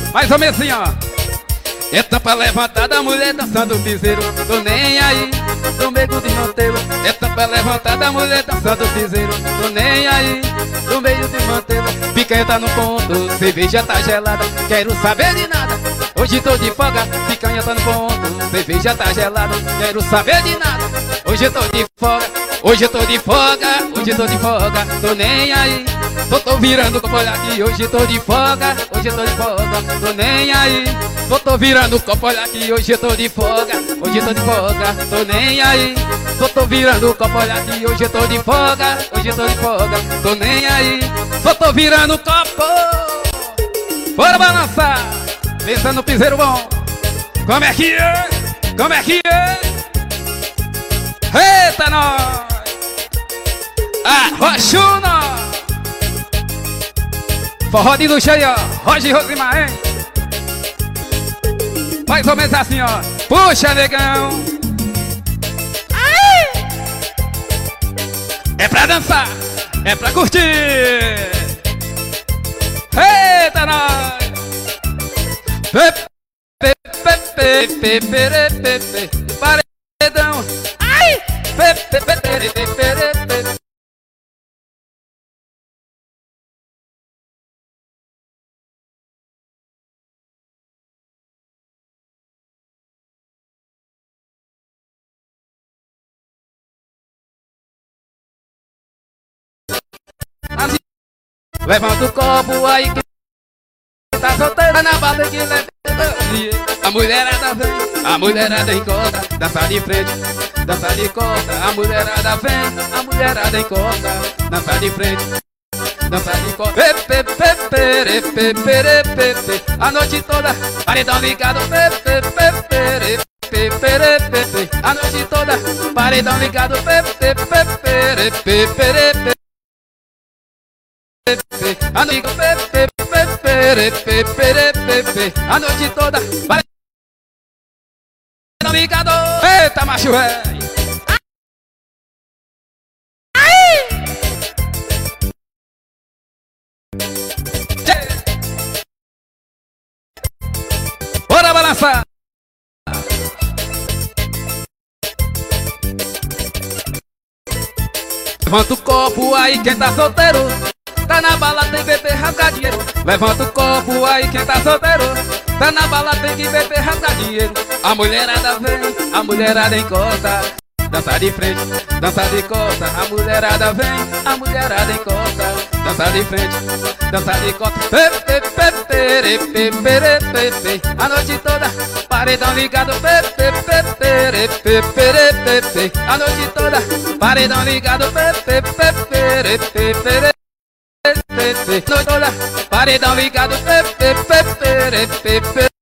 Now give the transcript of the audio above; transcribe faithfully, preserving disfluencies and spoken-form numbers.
Mais ou menos assim, ó. É tampa levantada, mulher dançando piseiro. Tô nem aí, no meio de manteiro. É tampa levantada, mulher dançando piseiro. Tô nem aí, no meio de manteiro. Picanha tá no ponto, cerveja tá gelada. Quero saber de nada, hoje tô de folga. Picanha tá no ponto, cerveja tá gelada. Quero saber de nada, hoje eu tô de folga. Hoje eu tô de folga, hoje eu tô de folga. Tô nem aí, tô, tô virando copo, olha aqui. Hoje eu tô de folga, hoje eu tô de folga. Tô nem aí, tô, tô virando copo, olha aqui. Hoje eu tô de folga, hoje eu tô de folga. Tô nem aí, tô, tô virando copo, olha aqui. Hoje eu tô de folga, hoje eu tô de folga. Tô nem aí, tô, tô virando copo. Bora balançar, pensando no piseiro bom. Como é que é? Como é que é? Eita nós! Arrochuna! Forró de luxo aí, ó. Roger Rosimar, hein? Mais ou menos assim, ó. Puxa, negão! Ai! É pra dançar! É pra curtir! Eita nós! Pepe, pepe, pepe, pepe, paredão! Ai! Pepe, pepe, pepe, pepe. Levanta o copo aí que tá solteira na bala que leva. A mulherada vem, a mulherada encontra. Dança de frente, dança de costa. A mulherada vem, a mulherada encontra. Dança de frente, dança de costa. Pepe, pepe, pepe, pepe. A noite toda, paredão ligado. Pepe, pepe, pepe, pepe. A noite toda, paredão ligado. Pepe, pepe, pepe, pepe. A noite pepe, pepe, pepe, pepe. A noite toda, vai não ligado. Eita, macho velho. Bora balançar. Levanta o copo aí quem tá solteiro. Tá na bala, tem que beber, rasgar dinheiro. Levanta o copo aí, quem tá solteiro. Tá na bala, tem que beber, rasgar dinheiro. A mulherada vem, a mulherada encosta. Dança de frente, dança de costa. A mulherada vem, a mulherada encosta. Dança de frente, dança de costa. Pepe, pepe, pepe, pepe. A noite toda, paredão ligado. Pepe, pepe, pepe, pepe. A noite toda, paredão ligado. Pepe, pepe, pepe. Paredão ligado, pepe, pepe, pepe.